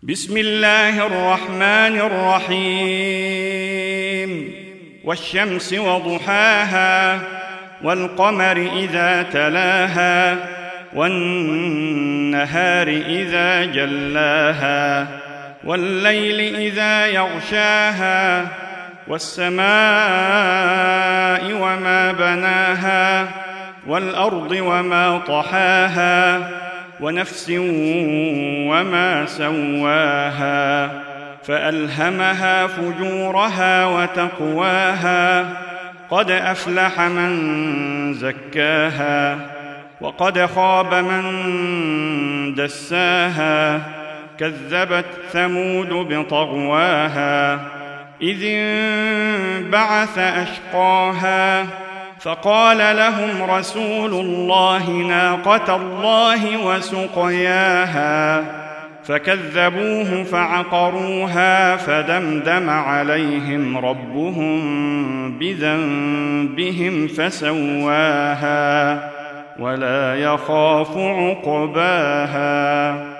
بسم الله الرحمن الرحيم والشمس وضحاها والقمر إذا تلاها والنهار إذا جلاها والليل إذا يغشاها والسماء وما بناها والأرض وما طحاها ونفس وما سواها فألهمها فجورها وتقواها قد أفلح من زكاها وقد خاب من دساها كذبت ثمود بطغواها إذ انبعث أشقاها فقال لهم رسول الله ناقة الله وسقياها فكذبوه فعقروها فدمدم عليهم ربهم بذنبهم فسواها ولا يخاف عقباها.